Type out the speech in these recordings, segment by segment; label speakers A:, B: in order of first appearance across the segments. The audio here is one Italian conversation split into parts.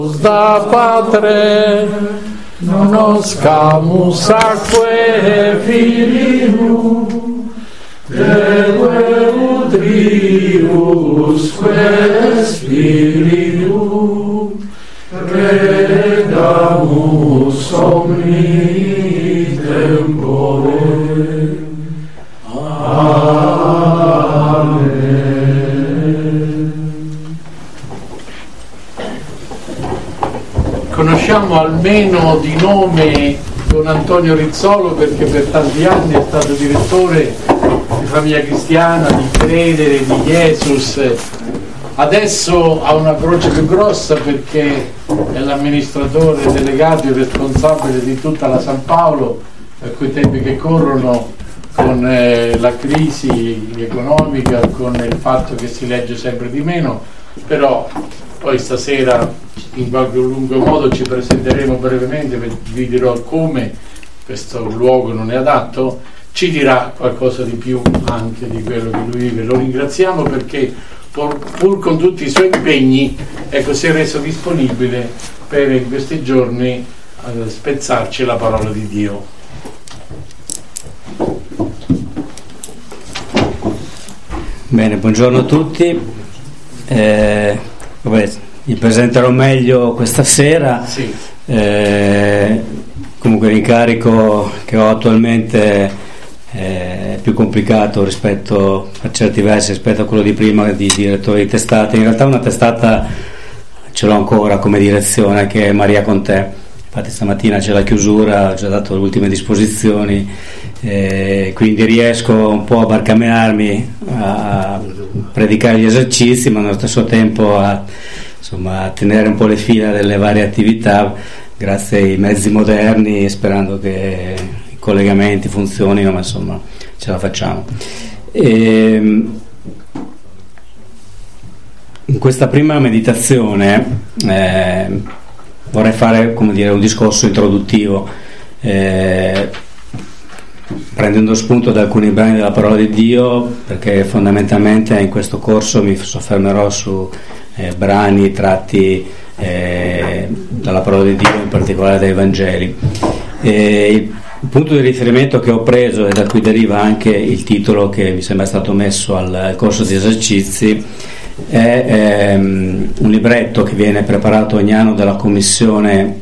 A: Da Patre noscamus atque filium Deo utriusque spiritum credamus omni tempore. Conosciamo almeno di nome Don Antonio Rizzolo perché per tanti anni è stato direttore di Famiglia Cristiana, di Credere, di Jesus. Adesso ha una croce più grossa perché è l'amministratore delegato e responsabile di tutta la San Paolo, a quei tempi che corrono con la crisi economica, con il fatto che si legge sempre di meno, però poi stasera in qualche lungo modo ci presenteremo brevemente, vi dirò come questo luogo non è adatto, ci dirà qualcosa di più anche di quello che lui vive. Lo ringraziamo perché pur con tutti i suoi impegni si è reso disponibile per in questi giorni spezzarci la parola di Dio.
B: Bene, buongiorno a tutti. Vi presenterò meglio questa sera.
A: Sì.
B: Comunque l'incarico che ho attualmente è più complicato rispetto, per certi versi, rispetto a quello di prima di direttore di testata. In realtà una testata ce l'ho ancora come direzione, che è Maria con te. Infatti stamattina c'è la chiusura, ho già dato le ultime disposizioni, quindi riesco un po' a barcamenarmi a predicare gli esercizi, ma allo stesso tempo a tenere un po' le fila delle varie attività grazie ai mezzi moderni, sperando che i collegamenti funzionino, ma insomma ce la facciamo. In questa prima meditazione vorrei fare, un discorso introduttivo, prendendo spunto da alcuni brani della parola di Dio, perché fondamentalmente in questo corso mi soffermerò su brani tratti dalla parola di Dio, in particolare dai Vangeli. Il punto di riferimento che ho preso, e da cui deriva anche il titolo che mi sembra stato messo al corso di esercizi, è un libretto che viene preparato ogni anno dalla commissione,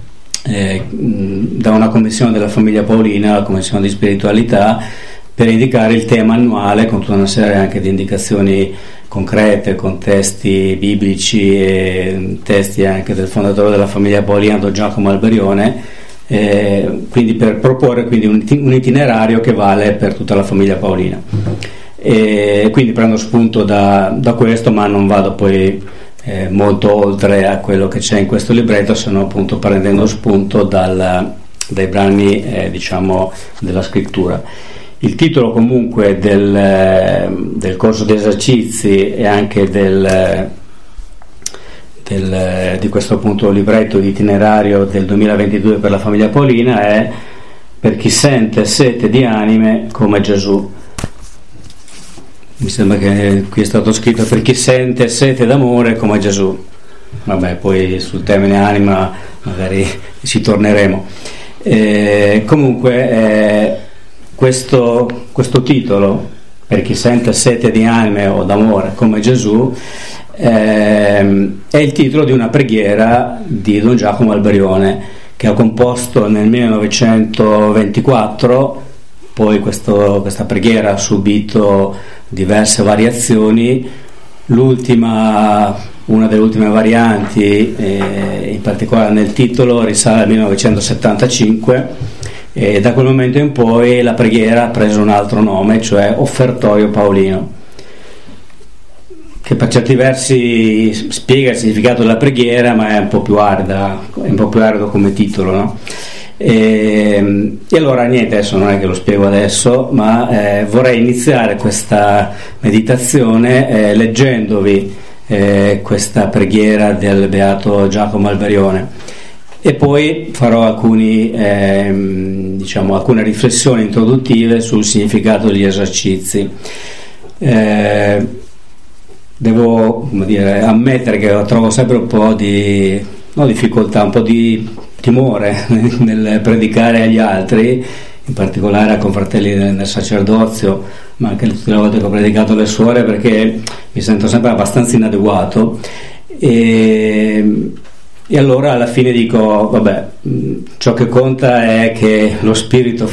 B: da una commissione della famiglia Paolina, la commissione di spiritualità, per indicare il tema annuale, con tutta una serie anche di indicazioni concrete, con testi biblici e testi anche del fondatore della famiglia Paolina, Don Giacomo Alberione, quindi per proporre un itinerario che vale per tutta la famiglia Paolina. E quindi prendo spunto da questo, ma non vado poi molto oltre a quello che c'è in questo libretto, se no appunto prendendo spunto dai brani della scrittura. Il titolo comunque del corso di esercizi e anche di questo appunto libretto di itinerario del 2022 per la famiglia Paolina è Per chi sente sete di anime come Gesù. Mi sembra che qui è stato scritto per chi sente sete d'amore come Gesù. Vabbè, poi sul termine anima magari ci torneremo. Questo titolo, per chi sente sete di anime o d'amore come Gesù, è il titolo di una preghiera di Don Giacomo Alberione, che ha composto nel 1924. Poi questa preghiera ha subito diverse variazioni. Una delle ultime varianti, in particolare nel titolo, risale al 1975, e da quel momento in poi la preghiera ha preso un altro nome, cioè Offertorio Paolino, che per certi versi spiega il significato della preghiera, ma è un po' più arduo come titolo, no? E allora niente, adesso non è che lo spiego adesso, ma vorrei iniziare questa meditazione leggendovi questa preghiera del beato Giacomo Alberione, e poi farò alcune riflessioni introduttive sul significato degli esercizi. Devo ammettere che trovo sempre un po' di difficoltà, un po' di timore nel predicare agli altri, in particolare a confratelli nel sacerdozio, ma anche tutte le volte che ho predicato alle suore, perché mi sento sempre abbastanza inadeguato. E allora alla fine dico, vabbè, ciò che conta è che lo Spirito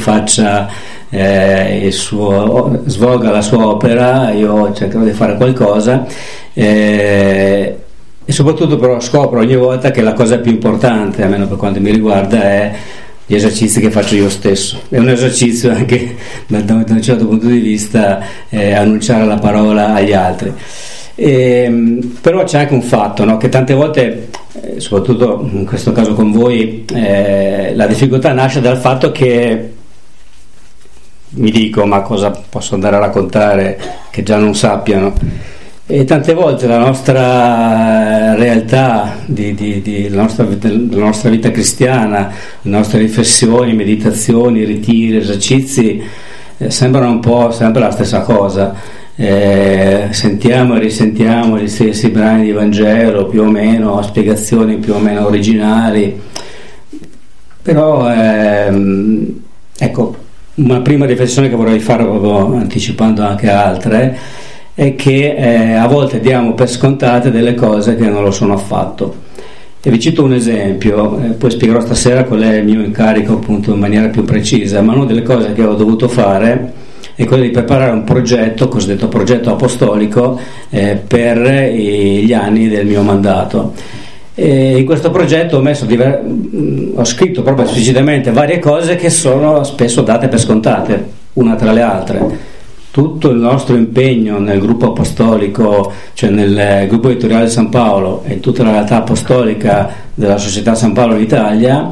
B: svolga la sua opera, io cercherò di fare qualcosa, e soprattutto però scopro ogni volta che la cosa più importante, almeno per quanto mi riguarda, è gli esercizi che faccio io stesso. È un esercizio anche da un certo punto di vista, annunciare la parola agli altri. Però c'è anche un fatto, no? Che tante volte, soprattutto in questo caso con voi, la difficoltà nasce dal fatto che mi dico, ma cosa posso andare a raccontare che già non sappiano? E tante volte la nostra realtà, la nostra vita cristiana, le nostre riflessioni, meditazioni, ritiri, esercizi, sembrano un po' sempre la stessa cosa. Sentiamo e risentiamo gli stessi brani di Vangelo, più o meno, spiegazioni più o meno originali. Però ecco, una prima riflessione che vorrei fare, proprio anticipando anche altre, è che a volte diamo per scontate delle cose che non lo sono affatto. E vi cito un esempio, poi spiegherò stasera qual è il mio incarico appunto in maniera più precisa, ma una delle cose che ho dovuto fare è quella di preparare un progetto, cosiddetto progetto apostolico, per gli anni del mio mandato. E in questo progetto ho scritto proprio esplicitamente varie cose che sono spesso date per scontate, una tra le altre. Tutto il nostro impegno nel gruppo apostolico, cioè nel gruppo editoriale San Paolo, e tutta la realtà apostolica della Società San Paolo d'Italia,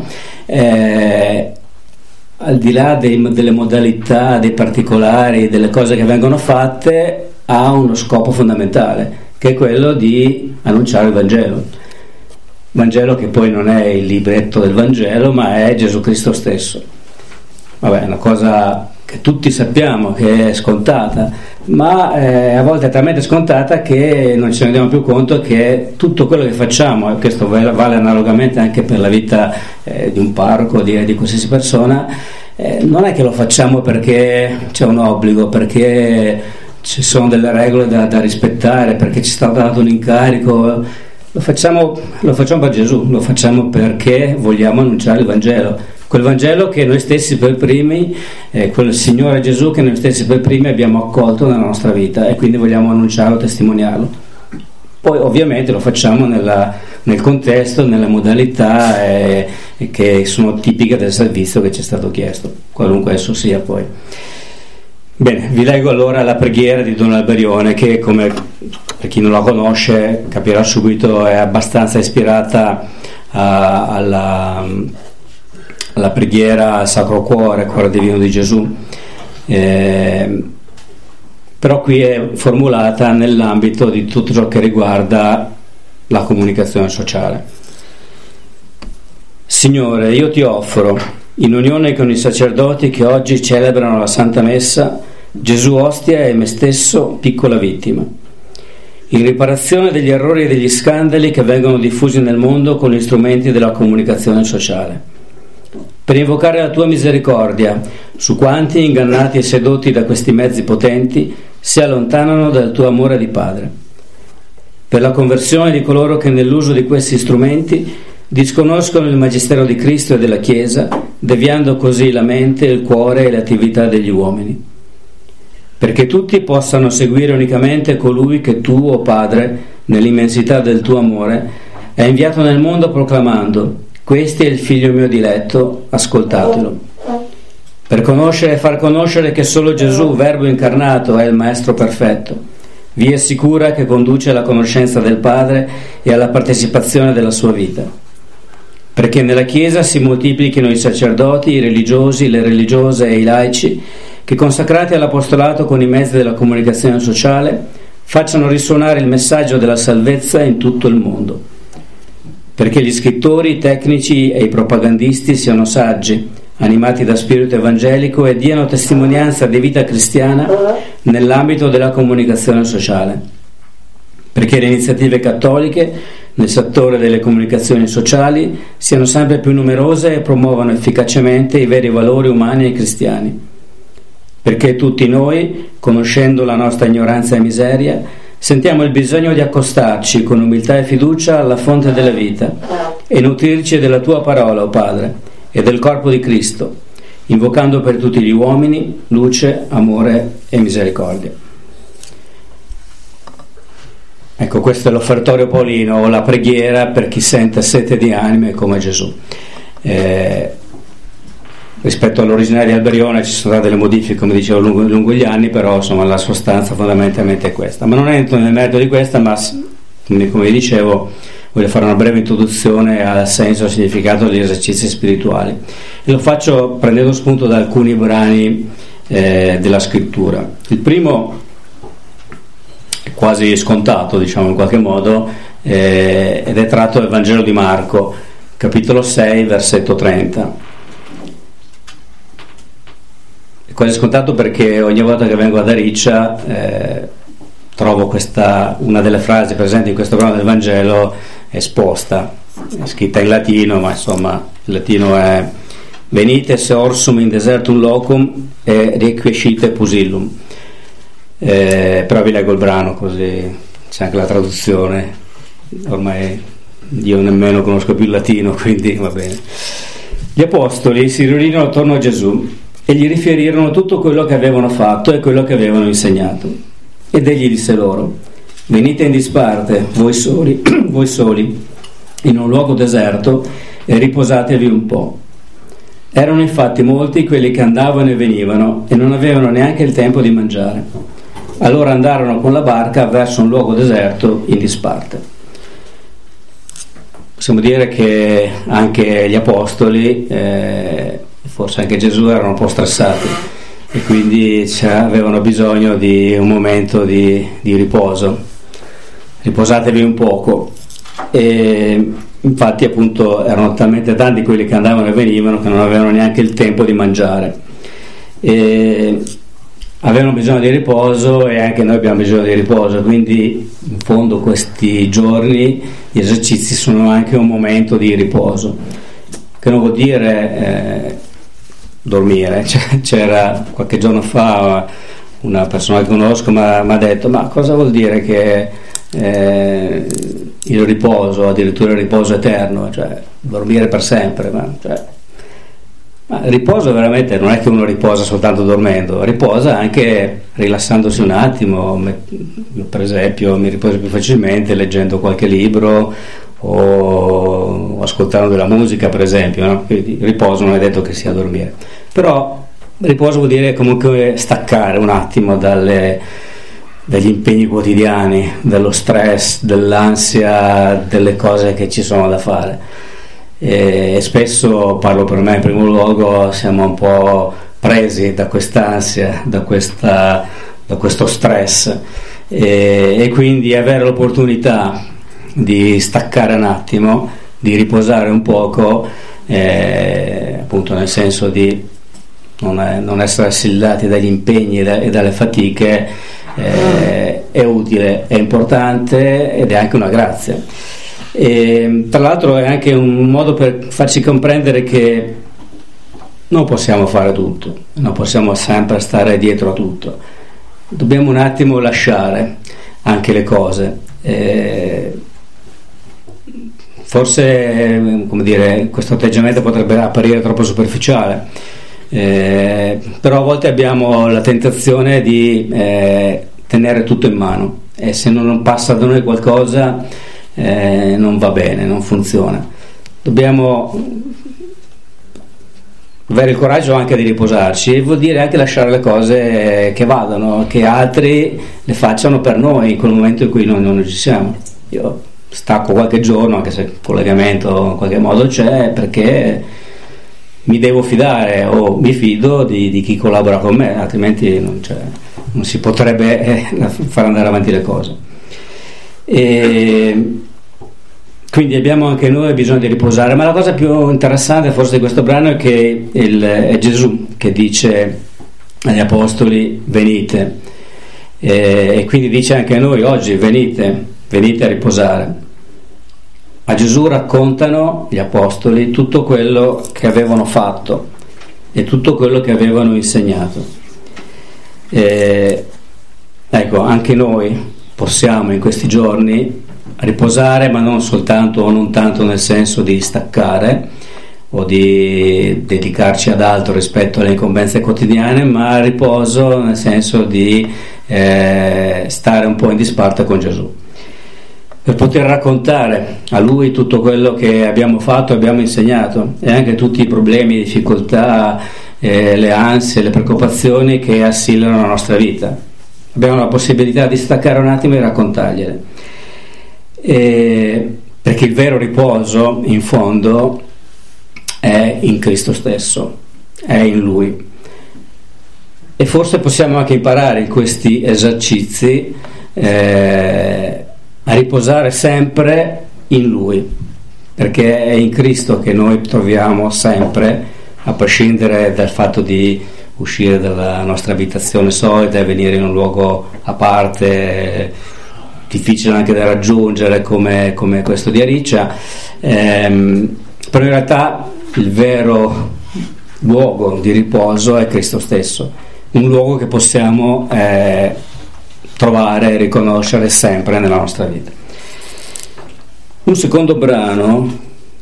B: al di là delle modalità, dei particolari, delle cose che vengono fatte, ha uno scopo fondamentale, che è quello di annunciare il Vangelo che poi non è il libretto del Vangelo, ma è Gesù Cristo stesso. Vabbè, è una cosa che tutti sappiamo che è scontata, ma a volte è talmente scontata che non ci rendiamo più conto che tutto quello che facciamo, e questo vale analogamente anche per la vita di un parroco, di qualsiasi persona, non è che lo facciamo perché c'è un obbligo, perché ci sono delle regole da rispettare, perché ci è stato dato un incarico. Lo facciamo per Gesù, lo facciamo perché vogliamo annunciare il Vangelo. Quel Vangelo che noi stessi per primi, quel Signore Gesù che noi stessi per primi abbiamo accolto nella nostra vita, e quindi vogliamo annunciarlo, testimoniarlo. Poi ovviamente lo facciamo nel contesto, nelle modalità che sono tipiche del servizio che ci è stato chiesto, qualunque esso sia poi. Bene, vi leggo allora la preghiera di Don Alberione, che, come per chi non la conosce capirà subito, è abbastanza ispirata alla preghiera al Sacro Cuore, Cuore Divino di Gesù, però qui è formulata nell'ambito di tutto ciò che riguarda la comunicazione sociale. Signore, io ti offro, in unione con i sacerdoti che oggi celebrano la Santa Messa, Gesù ostia e me stesso piccola vittima, in riparazione degli errori e degli scandali che vengono diffusi nel mondo con gli strumenti della comunicazione sociale, per invocare la tua misericordia su quanti, ingannati e sedotti da questi mezzi potenti, si allontanano dal tuo amore di Padre, per la conversione di coloro che nell'uso di questi strumenti disconoscono il magistero di Cristo e della Chiesa, deviando così la mente, il cuore e le attività degli uomini, perché tutti possano seguire unicamente colui che tu, o Padre, nell'immensità del tuo amore, hai inviato nel mondo proclamando: questo è il figlio mio diletto, ascoltatelo. Per conoscere e far conoscere che solo Gesù, Verbo incarnato, è il Maestro perfetto, via sicura che conduce alla conoscenza del Padre e alla partecipazione della sua vita. Perché nella Chiesa si moltiplichino i sacerdoti, i religiosi, le religiose e i laici, che consacrati all'apostolato con i mezzi della comunicazione sociale facciano risuonare il messaggio della salvezza in tutto il mondo. Perché gli scrittori, i tecnici e i propagandisti siano saggi, animati da spirito evangelico, e diano testimonianza di vita cristiana nell'ambito della comunicazione sociale. Perché le iniziative cattoliche nel settore delle comunicazioni sociali siano sempre più numerose e promuovano efficacemente i veri valori umani e cristiani. Perché tutti noi, conoscendo la nostra ignoranza e miseria, sentiamo il bisogno di accostarci con umiltà e fiducia alla fonte della vita e nutrirci della tua parola, o Padre, e del corpo di Cristo, invocando per tutti gli uomini luce, amore e misericordia. Ecco, questo è l'offertorio paolino, o la preghiera per chi sente sete di anime come Gesù. Rispetto all'originale di Alberione ci sono state delle modifiche, come dicevo, lungo gli anni, però insomma la sostanza fondamentalmente è questa. Ma non entro nel merito di questa, ma come dicevo, voglio fare una breve introduzione al senso e al significato degli esercizi spirituali. E lo faccio prendendo spunto da alcuni brani della scrittura. Il primo è quasi scontato, diciamo in qualche modo, ed è tratto dal Vangelo di Marco, capitolo 6, versetto 30. È quasi scontato perché ogni volta che vengo ad Ariccia trovo una delle frasi presenti in questo brano del Vangelo esposta, è scritta in latino, ma insomma il latino è venite se orsum in desertum locum e requiescite pusillum. Però vi leggo il brano così c'è anche la traduzione, ormai io nemmeno conosco più il latino, quindi va bene. Gli apostoli si riunirono attorno a Gesù e gli riferirono tutto quello che avevano fatto e quello che avevano insegnato. Ed egli disse loro: venite in disparte, voi soli, in un luogo deserto, e riposatevi un po'. Erano infatti molti quelli che andavano e venivano e non avevano neanche il tempo di mangiare. Allora andarono con la barca verso un luogo deserto in disparte. Possiamo dire che anche gli apostoli, forse anche Gesù, erano un po' stressati e quindi avevano bisogno di un momento di riposo. Riposatevi un poco. E infatti appunto erano talmente tanti quelli che andavano e venivano che non avevano neanche il tempo di mangiare. E avevano bisogno di riposo e anche noi abbiamo bisogno di riposo, quindi in fondo questi giorni gli esercizi sono anche un momento di riposo, che non vuol dire dormire. C'era qualche giorno fa una persona che conosco mi ha detto: ma cosa vuol dire che il riposo, addirittura il riposo eterno, cioè dormire per sempre? Ma il riposo veramente non è che uno riposa soltanto dormendo, riposa anche rilassandosi un attimo. Io per esempio mi riposo più facilmente leggendo qualche libro o ascoltando della musica, per esempio, no? Quindi riposo non è detto che sia dormire, però riposo vuol dire comunque staccare un attimo dagli impegni quotidiani, dello stress, dell'ansia, delle cose che ci sono da fare. E spesso, parlo per me in primo luogo, siamo un po' presi da quest'ansia, da questo stress, e quindi avere l'opportunità di staccare un attimo, di riposare un poco, appunto nel senso di non essere assillati dagli impegni e dalle fatiche, è utile, è importante ed è anche una grazia. E tra l'altro è anche un modo per farci comprendere che non possiamo fare tutto, non possiamo sempre stare dietro a tutto, dobbiamo un attimo lasciare anche le cose. Forse, come dire, questo atteggiamento potrebbe apparire troppo superficiale, però a volte abbiamo la tentazione di tenere tutto in mano, e se non passa da noi qualcosa non va bene, non funziona. Dobbiamo avere il coraggio anche di riposarci, e vuol dire anche lasciare le cose che vadano, che altri le facciano per noi in quel momento in cui noi non ci siamo. Io stacco qualche giorno, anche se il collegamento in qualche modo c'è, perché mi devo fidare, o mi fido di chi collabora con me, altrimenti non si potrebbe far andare avanti le cose. E quindi abbiamo anche noi bisogno di riposare. Ma la cosa più interessante forse di questo brano è che è Gesù che dice agli apostoli: venite, e quindi dice anche a noi oggi: venite a riposare. A Gesù raccontano gli apostoli tutto quello che avevano fatto e tutto quello che avevano insegnato. Ecco, anche noi possiamo in questi giorni riposare, ma non soltanto o non tanto nel senso di staccare o di dedicarci ad altro rispetto alle incombenze quotidiane, ma riposo nel senso di stare un po' in disparte con Gesù, per poter raccontare a Lui tutto quello che abbiamo fatto e abbiamo insegnato, e anche tutti i problemi, le difficoltà, le ansie, le preoccupazioni che assillano la nostra vita. Abbiamo la possibilità di staccare un attimo e raccontargliele, perché il vero riposo in fondo è in Cristo stesso, è in Lui. E forse possiamo anche imparare in questi esercizi a riposare sempre in Lui, perché è in Cristo che noi troviamo sempre, a prescindere dal fatto di uscire dalla nostra abitazione solita e venire in un luogo a parte, difficile anche da raggiungere come questo di Ariccia, però in realtà il vero luogo di riposo è Cristo stesso, un luogo che possiamo trovare e riconoscere sempre nella nostra vita. Un secondo brano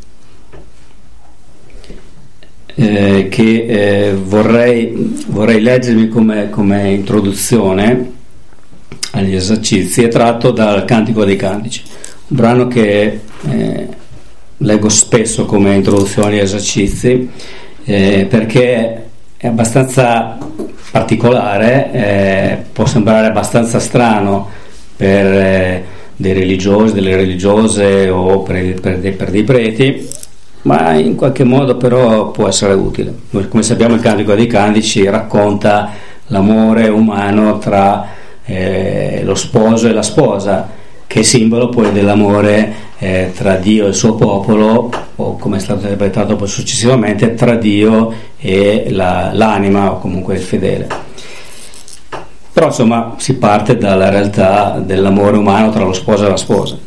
B: che vorrei leggervi come introduzione agli esercizi è tratto dal Cantico dei Cantici, un brano che leggo spesso come introduzione agli esercizi perché è abbastanza particolare, può sembrare abbastanza strano per dei religiosi, delle religiose o per dei preti, ma in qualche modo però può essere utile. Come sappiamo, il Cantico dei Cantici racconta l'amore umano tra lo sposo e la sposa, che è simbolo poi dell'amore tra Dio e il suo popolo, o come è stato interpretato poi successivamente, tra Dio e l'anima, o comunque il fedele. Però insomma si parte dalla realtà dell'amore umano tra lo sposo e la sposa.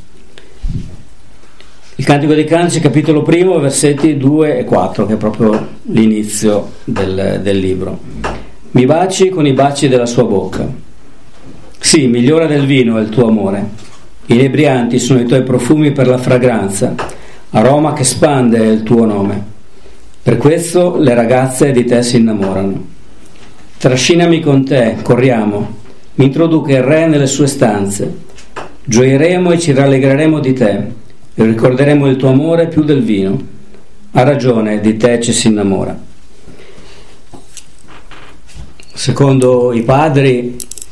B: Il Cantico dei Cantici, capitolo 1, versetti 2 e 4, che è proprio l'inizio del libro. Mi baci con i baci della sua bocca. Sì, migliore del vino è il tuo amore. Inebrianti sono i tuoi profumi per la fragranza, aroma che spande è il tuo nome. Per questo le ragazze di te si innamorano. Trascinami con te, corriamo, mi introduca il re nelle sue stanze. Gioiremo e ci rallegreremo di te, e ricorderemo il tuo amore più del vino. Ha ragione, di te ci si innamora. Secondo i padri,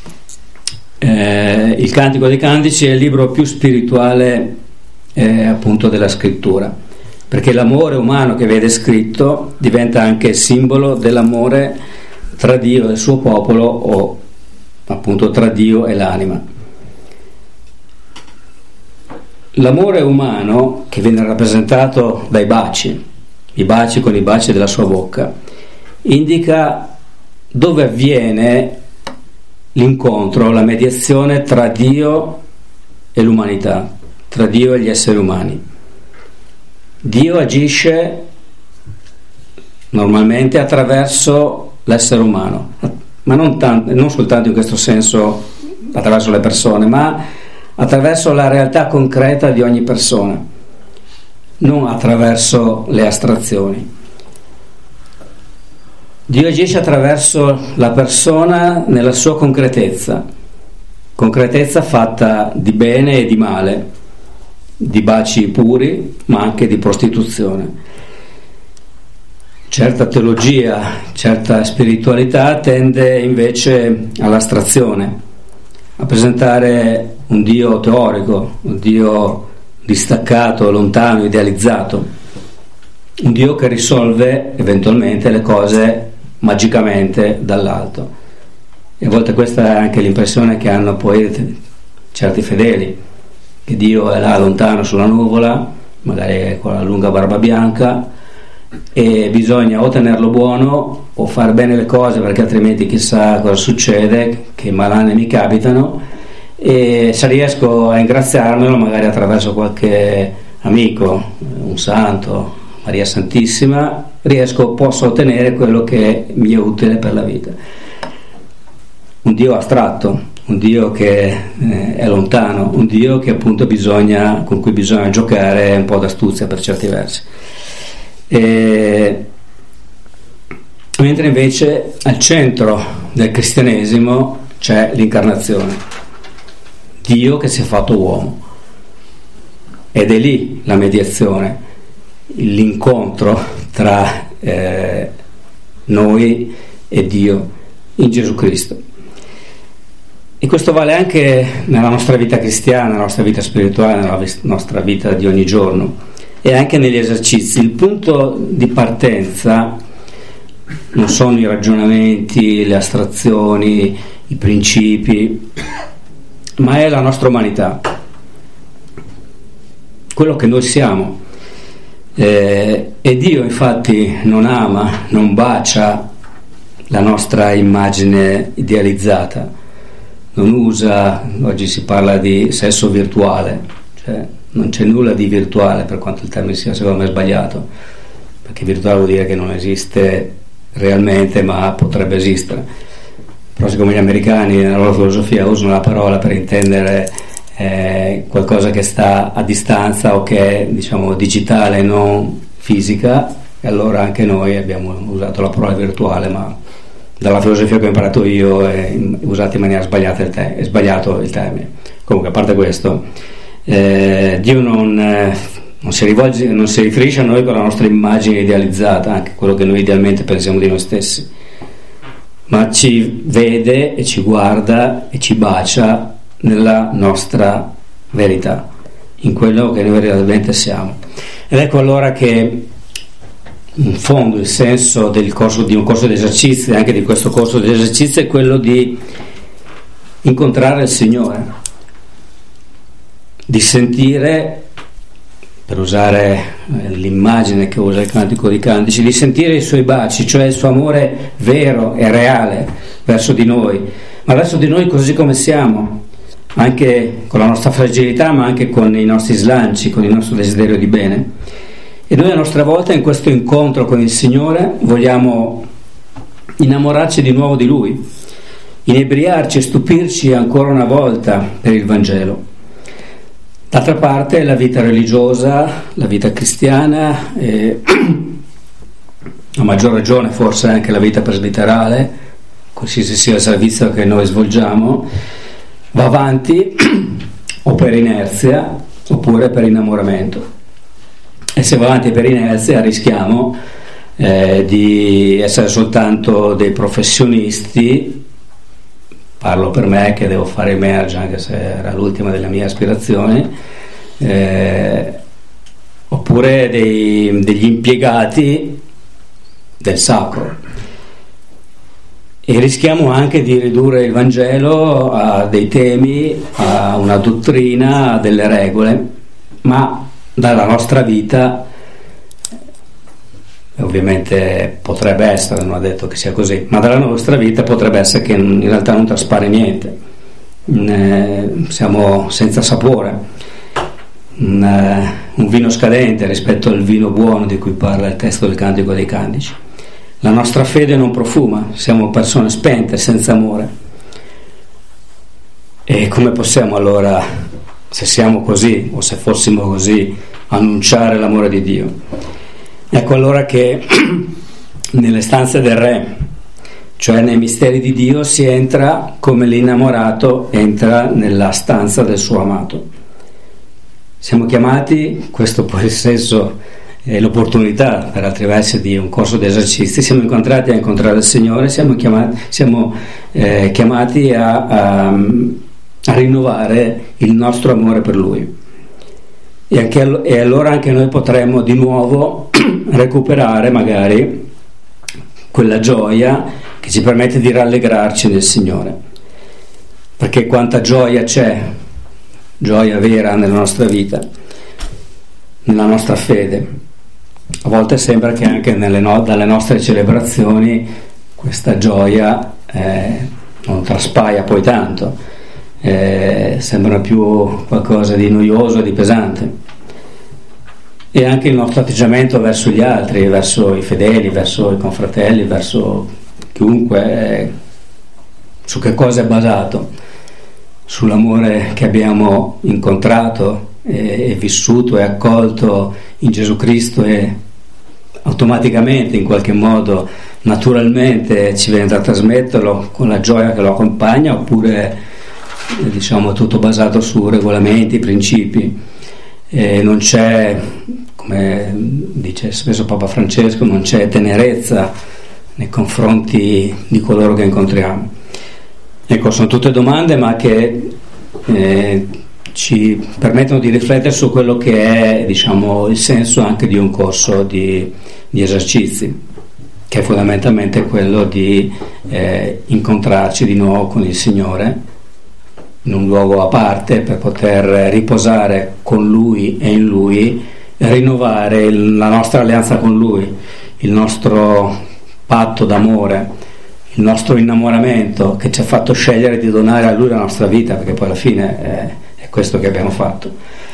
B: il Cantico dei Cantici è il libro più spirituale appunto della scrittura, perché l'amore umano che vede scritto diventa anche simbolo dell'amore tra Dio e il suo popolo, o appunto tra Dio e l'anima. L'amore umano, che viene rappresentato dai baci, i baci con i baci della sua bocca, indica dove avviene l'incontro, la mediazione tra Dio e l'umanità, tra Dio e gli esseri umani. Dio agisce normalmente attraverso l'essere umano, ma non soltanto in questo senso attraverso le persone, ma attraverso la realtà concreta di ogni persona, non attraverso le astrazioni. Dio agisce attraverso la persona nella sua concretezza fatta di bene e di male, di baci puri, ma anche di prostituzione. Certa teologia, certa spiritualità tende invece all'astrazione, a presentare un Dio teorico, un Dio distaccato, lontano, idealizzato, un Dio che risolve eventualmente le cose magicamente dall'alto. E a volte questa è anche l'impressione che hanno poi certi fedeli, che Dio è là lontano sulla nuvola, magari con la lunga barba bianca, e bisogna o tenerlo buono o fare bene le cose, perché altrimenti chissà cosa succede, che malanni mi capitano, e se riesco a ingraziarmelo magari attraverso qualche amico, un santo, Maria Santissima, posso ottenere quello che mi è utile per la vita. Un Dio astratto, un Dio che è lontano, un Dio che appunto con cui bisogna giocare un po' d'astuzia per certi versi. Mentre invece al centro del cristianesimo c'è l'incarnazione, Dio che si è fatto uomo, ed è lì la mediazione, l'incontro tra noi e Dio in Gesù Cristo. E questo vale anche nella nostra vita cristiana, nella nostra vita spirituale, nella nostra vita di ogni giorno e anche negli esercizi. Il punto di partenza non sono i ragionamenti, le astrazioni, i principi, ma è la nostra umanità, quello che noi siamo. E Dio infatti non ama, non bacia la nostra immagine idealizzata, non usa, oggi si parla di sesso virtuale, cioè non c'è nulla di virtuale, per quanto il termine sia secondo me sbagliato, perché virtuale vuol dire che non esiste realmente ma potrebbe esistere. Però siccome gli americani nella loro filosofia usano la parola per intendere qualcosa che sta a distanza o che è, diciamo, digitale, non fisica, e allora anche noi abbiamo usato la parola virtuale, ma dalla filosofia che ho imparato io è usato in maniera sbagliata, è sbagliato il termine. Comunque, a parte questo, Dio non si riferisce a noi con la nostra immagine idealizzata, anche quello che noi idealmente pensiamo di noi stessi, ma ci vede e ci guarda e ci bacia nella nostra verità, in quello che noi realmente siamo. Ed ecco allora che in fondo il senso di un corso di esercizi, anche di questo corso di esercizi, è quello di incontrare il Signore, di sentire, per usare l'immagine che usa il Cantico dei Cantici, di sentire i suoi baci, cioè il suo amore vero e reale verso di noi, ma verso di noi così come siamo, anche con la nostra fragilità, ma anche con i nostri slanci, con il nostro desiderio di bene. E noi a nostra volta in questo incontro con il Signore vogliamo innamorarci di nuovo di Lui, inebriarci e stupirci ancora una volta per il Vangelo. D'altra parte la vita religiosa, la vita cristiana e a maggior ragione forse anche la vita presbiterale, qualsiasi sia il servizio che noi svolgiamo, va avanti o per inerzia oppure per innamoramento. E se va avanti per inerzia rischiamo di essere soltanto dei professionisti, parlo per me che devo fare emergere, anche se era l'ultima delle mie aspirazioni, oppure degli impiegati del sacro, e rischiamo anche di ridurre il Vangelo a dei temi, a una dottrina, a delle regole, ma dalla nostra vita, ovviamente potrebbe essere, non ho detto che sia così, ma dalla nostra vita potrebbe essere che in realtà non traspare niente, siamo senza sapore, un vino scadente rispetto al vino buono di cui parla il testo del Cantico dei Cantici. La nostra fede non profuma, siamo persone spente, senza amore. E come possiamo allora, se siamo così o se fossimo così, annunciare l'amore di Dio? Ecco allora che nelle stanze del Re, cioè nei misteri di Dio, si entra come l'innamorato entra nella stanza del suo amato. Siamo chiamati, questo poi il senso e l'opportunità per altri versi di un corso di esercizi, siamo incontrati a incontrare il Signore, siamo chiamati a rinnovare il nostro amore per Lui, e allora anche noi potremo di nuovo recuperare magari quella gioia che ci permette di rallegrarci nel Signore, perché quanta gioia c'è, gioia vera nella nostra vita, nella nostra fede. A volte sembra che anche dalle nostre celebrazioni questa gioia non traspaia poi tanto, sembra più qualcosa di noioso e di pesante. e anche il nostro atteggiamento verso gli altri, verso i fedeli, verso i confratelli, verso chiunque, su che cosa è basato? Sull'amore che abbiamo incontrato e vissuto e accolto in Gesù Cristo, e automaticamente, in qualche modo, naturalmente ci viene da trasmetterlo con la gioia che lo accompagna, oppure diciamo tutto basato su regolamenti, principi, e non c'è, come dice spesso Papa Francesco, non c'è tenerezza nei confronti di coloro che incontriamo. Ecco, sono tutte domande, ma che ci permettono di riflettere su quello che è, diciamo, il senso anche di un corso di esercizi, che è fondamentalmente quello di incontrarci di nuovo con il Signore in un luogo a parte, per poter riposare con Lui e in Lui, rinnovare la nostra alleanza con Lui, il nostro patto d'amore, il nostro innamoramento che ci ha fatto scegliere di donare a Lui la nostra vita, perché poi alla fine è questo che abbiamo fatto.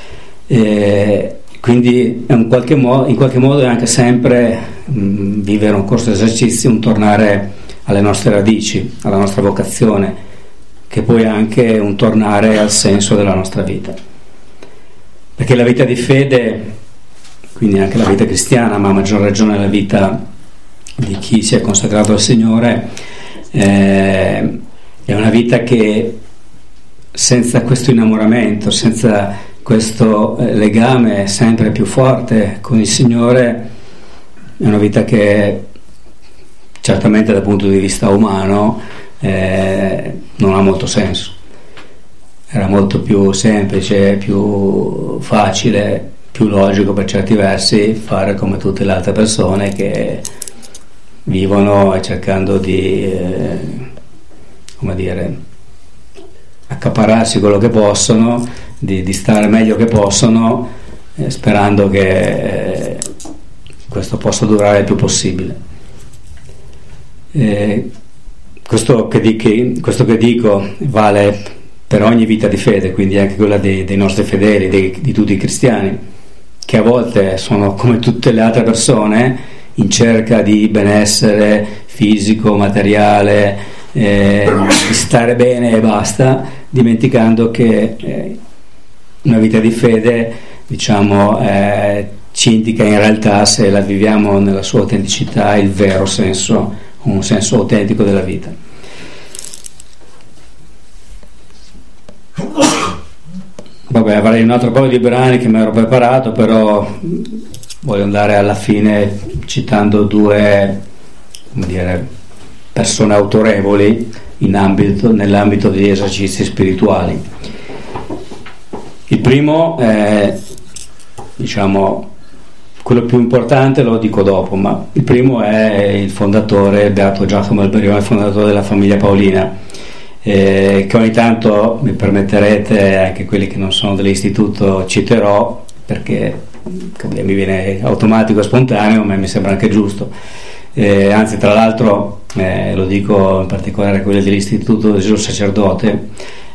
B: Quindi in qualche modo è anche sempre vivere un corso di esercizi, un tornare alle nostre radici, alla nostra vocazione, che poi è anche un tornare al senso della nostra vita. Perché la vita di fede, quindi anche la vita cristiana, ma a maggior ragione la vita di chi si è consacrato al Signore, è una vita che senza questo innamoramento, senza questo legame sempre più forte con il Signore, è una vita che certamente dal punto di vista umano non ha molto senso. Era molto più semplice, più facile, più logico per certi versi fare come tutte le altre persone che vivono cercando di accaparrarsi quello che possono, di stare meglio che possono, sperando che questo possa durare il più possibile. Questo che dico vale per ogni vita di fede, quindi anche quella dei nostri fedeli, di tutti i cristiani, che a volte sono come tutte le altre persone in cerca di benessere fisico, materiale, di stare bene e basta, dimenticando che una vita di fede, diciamo, ci indica in realtà, se la viviamo nella sua autenticità, il vero senso, un senso autentico della vita. Vabbè, avrei un altro paio di brani che mi ero preparato, però voglio andare alla fine citando due, persone autorevoli nell'ambito degli esercizi spirituali. Il primo è, diciamo, quello più importante, lo dico dopo, ma il primo è il fondatore, Beato Giacomo Alberione, il fondatore della famiglia Paolina, che ogni tanto, mi permetterete, anche quelli che non sono dell'istituto citerò, perché mi viene automatico e spontaneo, ma mi sembra anche giusto. Anzi, tra l'altro, lo dico in particolare a quelli dell'istituto del Gesù Sacerdote,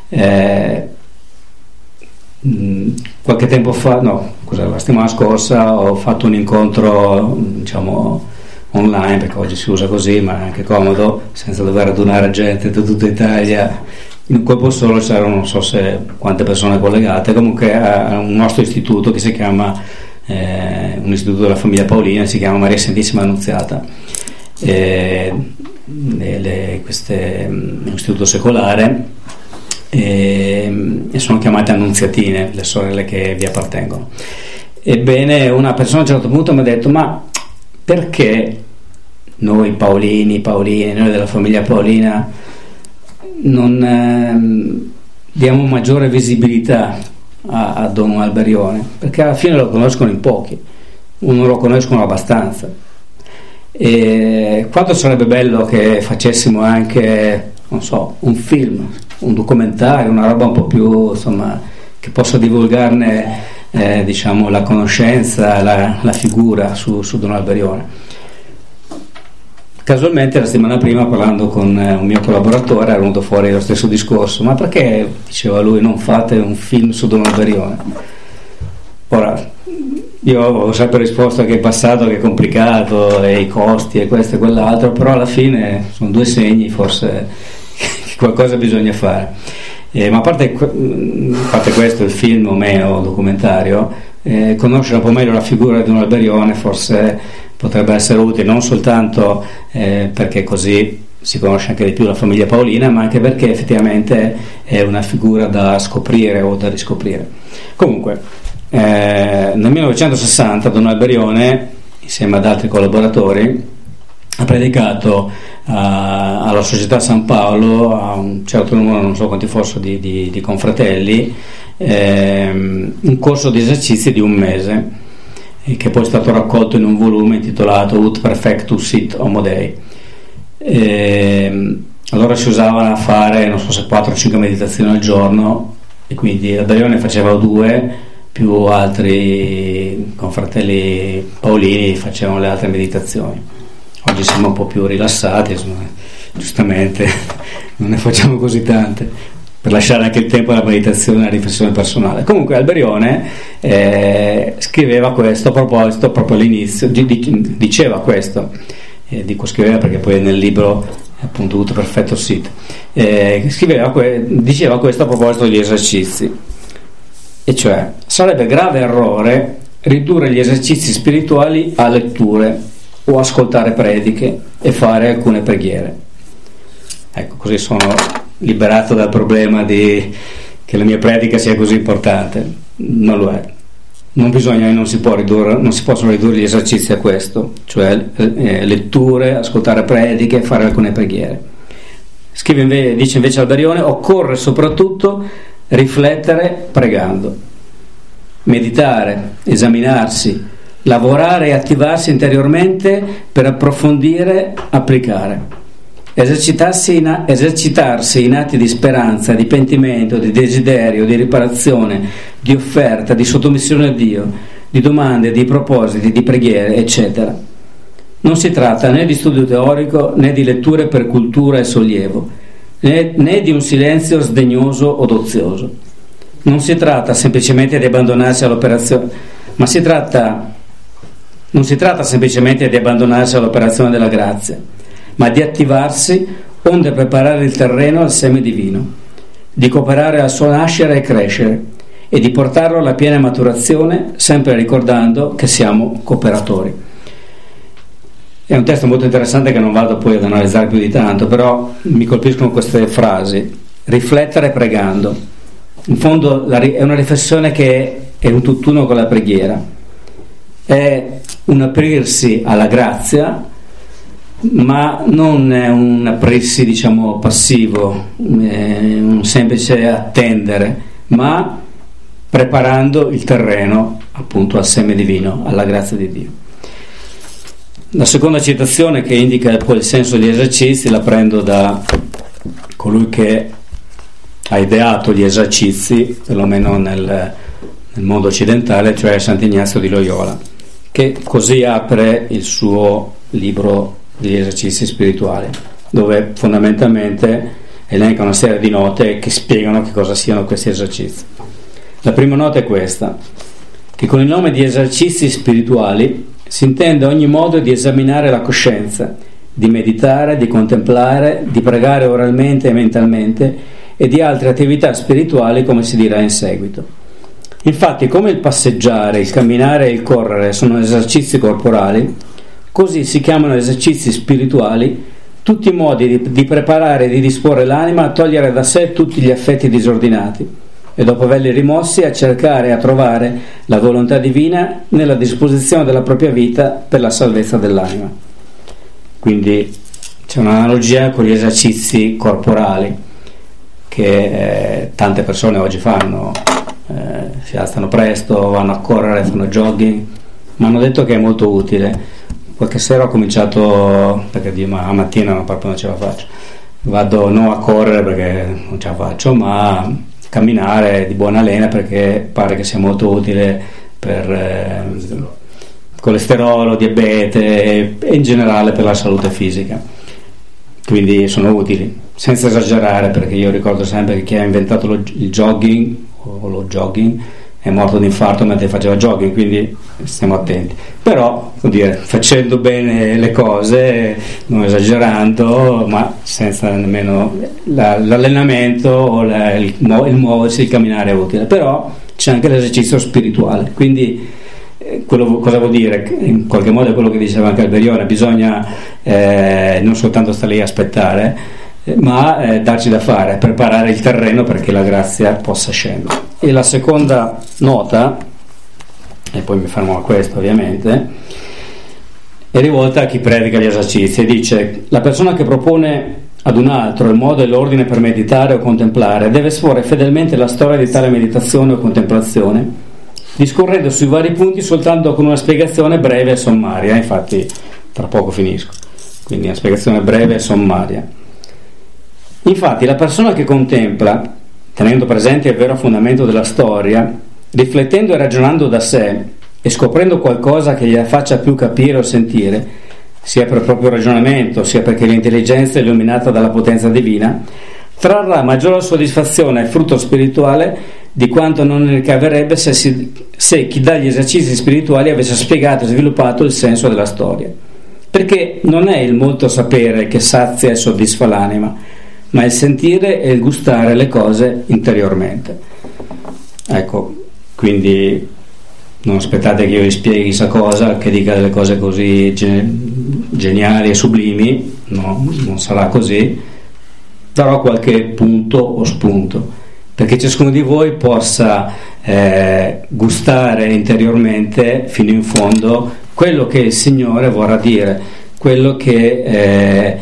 B: qualche tempo fa, la settimana scorsa, ho fatto un incontro, diciamo, online, perché oggi si usa così, ma è anche comodo, senza dover radunare gente da tutta Italia. In un colpo solo c'erano, non so se quante persone collegate, comunque a un nostro istituto che si chiama, un istituto della famiglia Paolina, si chiama Maria Santissima Annunziata. Questo è un istituto secolare, e sono chiamate annunziatine le sorelle che vi appartengono. Ebbene, una persona a un certo punto mi ha detto: ma perché noi Paolini, noi della famiglia Paolina, non diamo maggiore visibilità a Don Alberione? Perché alla fine lo conoscono in pochi, non lo conoscono abbastanza. E quanto sarebbe bello che facessimo anche, non so, un film, un documentario, una roba un po' più, insomma, che possa divulgarne diciamo, la conoscenza, la figura su Don Alberione. Casualmente la settimana prima, parlando con un mio collaboratore, era venuto fuori lo stesso discorso: ma perché, diceva lui, non fate un film su Don Alberione? Ora, Io ho sempre risposto che è passato, che è complicato, e i costi e questo e quell'altro, però alla fine sono due segni, forse che qualcosa bisogna fare. Ma a parte questo, il film o meno documentario, conoscere un po' meglio la figura di Don Alberione forse potrebbe essere utile, non soltanto perché così si conosce anche di più la famiglia Paolina, ma anche perché effettivamente è una figura da scoprire o da riscoprire. Comunque, nel 1960 Don Alberione, insieme ad altri collaboratori, ha predicato alla Società San Paolo, a un certo numero, non so quanti fossero, di confratelli, un corso di esercizi di un mese, che poi è stato raccolto in un volume intitolato Ut Perfectus Sit Homo Dei. Allora si usavano a fare, non so se 4 o 5 meditazioni al giorno, e quindi Alberione faceva 2, più altri confratelli paolini facevano le altre meditazioni. Oggi siamo un po' più rilassati, insomma, giustamente non ne facciamo così tante, per lasciare anche il tempo alla meditazione e alla riflessione personale. Comunque Alberione scriveva questo a proposito, proprio all'inizio, diceva questo, dico scriveva perché poi nel libro appunto Ut Perfectus Sit, diceva questo a proposito degli esercizi, e cioè: sarebbe grave errore ridurre gli esercizi spirituali a letture o ascoltare prediche e fare alcune preghiere. Ecco, così sono liberato dal problema che la mia predica sia così importante. Non lo è. Non bisogna e non si possono ridurre gli esercizi a questo, cioè letture, ascoltare prediche, fare alcune preghiere. Dice invece Alberione: occorre soprattutto riflettere pregando, meditare, esaminarsi, lavorare e attivarsi interiormente per approfondire, applicare, esercitarsi in atti di speranza, di pentimento, di desiderio, di riparazione, di offerta, di sottomissione a Dio, di domande, di propositi, di preghiere, eccetera. Non si tratta né di studio teorico né di letture per cultura e sollievo, né di un silenzio sdegnoso o dozioso. Non si tratta semplicemente di abbandonarsi all'operazione, non si tratta semplicemente di abbandonarsi all'operazione della grazia, ma di attivarsi onde preparare il terreno al seme divino, di cooperare al suo nascere e crescere e di portarlo alla piena maturazione, sempre ricordando che siamo cooperatori. È un testo molto interessante che non vado poi ad analizzare più di tanto, però mi colpiscono queste frasi: riflettere pregando. In fondo è una riflessione che è un tutt'uno con la preghiera, è un aprirsi alla grazia, ma non è un aprirsi diciamo passivo, un semplice attendere, ma preparando il terreno appunto al seme divino, alla grazia di Dio. La seconda citazione, che indica poi il senso degli esercizi, la prendo da colui che ha ideato gli esercizi, perlomeno nel mondo occidentale, cioè Sant'Ignazio di Loyola, che così apre il suo libro degli esercizi spirituali, dove fondamentalmente elenca una serie di note che spiegano che cosa siano questi esercizi. La prima nota è questa: che con il nome di esercizi spirituali si intende ogni modo di esaminare la coscienza, di meditare, di contemplare, di pregare oralmente e mentalmente e di altre attività spirituali, come si dirà in seguito. Infatti, come il passeggiare, il camminare e il correre sono esercizi corporali, così si chiamano esercizi spirituali tutti i modi di preparare e di disporre l'anima a togliere da sé tutti gli affetti disordinati e, dopo averli rimossi, a cercare e a trovare la volontà divina nella disposizione della propria vita per la salvezza dell'anima. Quindi c'è un'analogia con gli esercizi corporali che tante persone oggi fanno, si alzano presto, vanno a correre, fanno jogging, ma hanno detto che è molto utile. Qualche sera ho cominciato, perché a mattina proprio non ce la faccio, vado non a correre perché non ce la faccio, ma camminare di buona lena, perché pare che sia molto utile per colesterolo, diabete e in generale per la salute fisica. Quindi sono utili, senza esagerare, perché io ricordo sempre che chi ha inventato il jogging o lo jogging è morto di infarto mentre faceva jogging, quindi stiamo attenti. Però, vuol dire, facendo bene le cose, non esagerando, ma senza nemmeno l'allenamento o il muoversi, il camminare è utile. Però c'è anche l'esercizio spirituale, quindi cosa vuol dire? In qualche modo è quello che diceva anche Alberione, bisogna non soltanto stare lì a aspettare, ma darci da fare, preparare il terreno perché la grazia possa scendere. E la seconda nota, e poi mi fermo a questo ovviamente, è rivolta a chi predica gli esercizi e dice: la persona che propone ad un altro il modo e l'ordine per meditare o contemplare deve esporre fedelmente la storia di tale meditazione o contemplazione, discorrendo sui vari punti soltanto con una spiegazione breve e sommaria. Infatti tra poco finisco, quindi una spiegazione breve e sommaria. Infatti la persona che contempla, tenendo presente il vero fondamento della storia, riflettendo e ragionando da sé e scoprendo qualcosa che gli faccia più capire o sentire, sia per proprio ragionamento, sia perché l'intelligenza è illuminata dalla potenza divina, trarrà maggiore soddisfazione e frutto spirituale di quanto non ne ricaverebbe se chi dà gli esercizi spirituali avesse spiegato e sviluppato il senso della storia. Perché non è il molto sapere che sazia e soddisfa l'anima, ma il sentire e il gustare le cose interiormente. Ecco, quindi non aspettate che io vi spieghi chissà cosa, che dica delle cose così geniali e sublimi, no, non sarà così. Darò qualche punto o spunto perché ciascuno di voi possa gustare interiormente fino in fondo quello che il Signore vorrà dire, quello che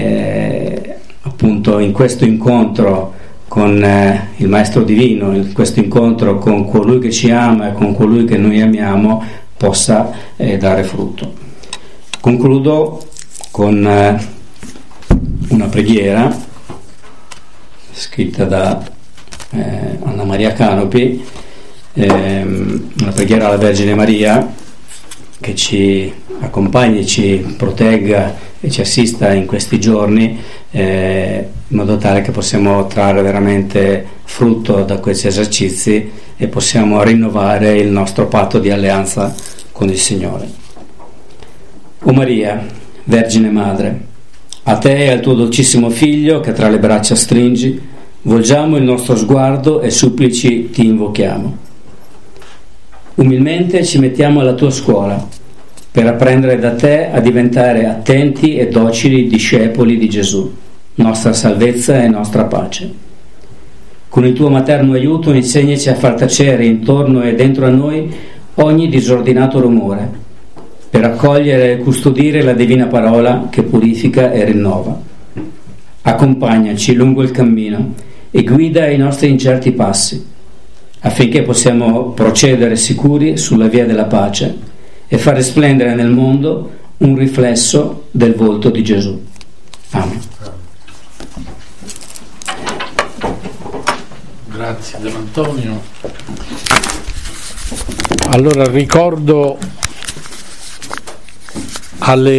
B: appunto in questo incontro con il Maestro Divino, in questo incontro con colui che ci ama e con colui che noi amiamo, possa dare frutto. Concludo con una preghiera scritta da Anna Maria Canopi, una preghiera alla Vergine Maria che ci accompagni, ci protegga e ci assista in questi giorni, in modo tale che possiamo trarre veramente frutto da questi esercizi e possiamo rinnovare il nostro patto di alleanza con il Signore. O Maria, Vergine Madre, a te e al tuo dolcissimo Figlio che tra le braccia stringi, volgiamo il nostro sguardo e supplici ti invochiamo. Umilmente ci mettiamo alla tua scuola per apprendere da te a diventare attenti e docili discepoli di Gesù, nostra salvezza e nostra pace. Con il tuo materno aiuto insegnaci a far tacere intorno e dentro a noi ogni disordinato rumore, per accogliere e custodire la divina parola che purifica e rinnova. Accompagnaci lungo il cammino e guida i nostri incerti passi, affinché possiamo procedere sicuri sulla via della pace e far risplendere nel mondo un riflesso del volto di Gesù. Amen.
A: Grazie Don Antonio. Allora ricordo alle